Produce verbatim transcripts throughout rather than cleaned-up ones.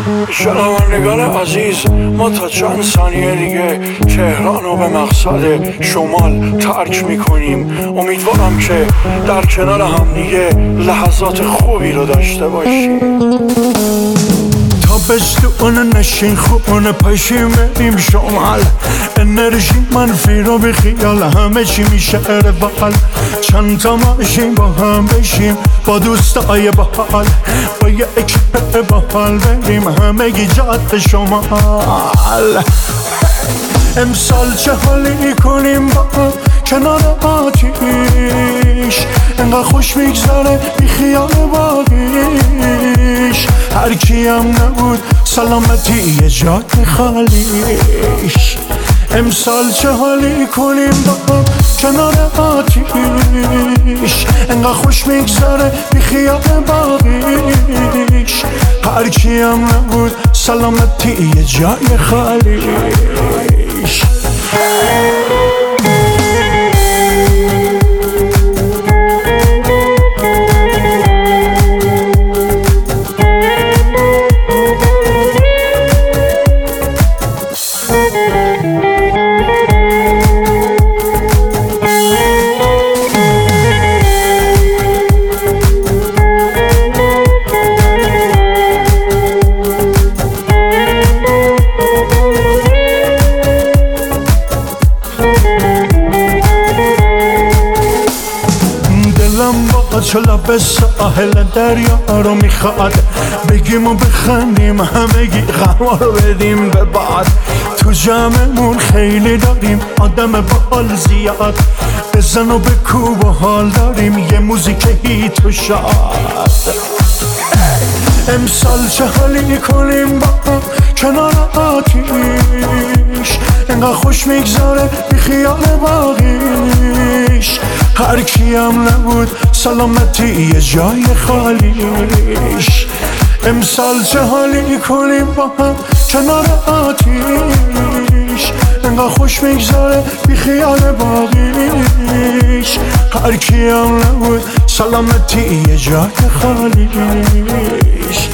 شنوندگان عزیز، ما تا چند ثانیه دیگه تهران رو به مقصد شمال ترک میکنیم. امیدوارم که در کنار هم دیگه لحظات خوبی رو داشته باشیم. تابستون نشین خونه پاشیم بریم شمال، انرژی منفی رو بی خیال همه چی میشه روال. چند تا ماشین با هم بشیم با دوستای باحال، با یه اکیپ باحال بریم همه گی جاده شمال. امسال چه حالی کنیم با کنار آتیش، انقدر خوش میگذره بی خیال باقیش. هر کی هم نبود سلامتی یه جای خالیش. امسال چه حالی کنیم با کنار آتیش، انقدر خوش میگذره بی خیال باقیش. هر کی هم نبود سلامتی یه جای خالیش. چو لب ساحل دریا رو میخواد بگیم و بخندیم همگی غم رو بدیم به باد. تو جمعمون خیلی داریم آدم باحال زیاد، بزن و بکوب و حال داریم یه موزیک هیت و شاد. امسال چه حالی کنیم با کنار آتیش، انقدر خوش میگذاره بی خیال باقیش. هر کی هم نبود سلامتی یه جای خالیش. امسال چه حالی کنیم با هم کنار آتیش، انقدر خوش میگذاره بی خیال باقیش. هر کی هم نبود سلامتی یه جای خالیش.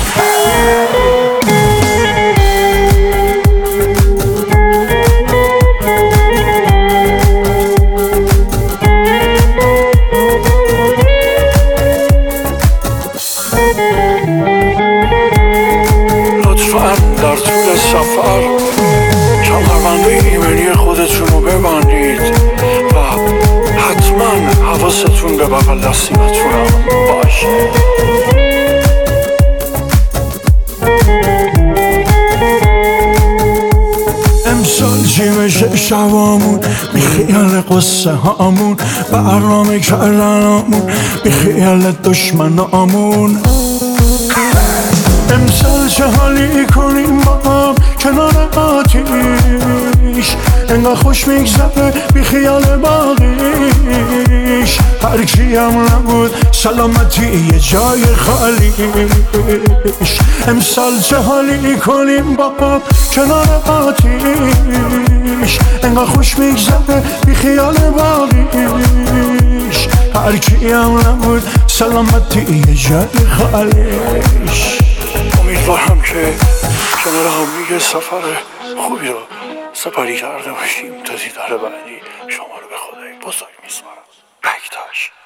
لطفاً در طول سفر کمربند ایمنی خودتون رو ببندید و حتما حواستون به بغل دستیاتون هم باشه. امسال جیمش شبامون بی خیال قصه هامون، برنامه کردنامون بی خیال دشمنامون. امسال چه حالی کنیم با هم کنار آتیش، انقدر خوش میگذره بی خیال باقیش. هر کی هم نبود سلامتی یه جای خالیش. امسال چه حالی کنیم با هم کنار آتیش، انقدر خوش میگذره بی خیال باقیش. هر کی هم نبود سلامتی یه جای خالیش. امیدوارم که کنار هم دیگه سفر خوبی رو سپری کرده باشیم. تا دیدار بعدی شما رو به خدای بزرگ میسپارم. بکتاش.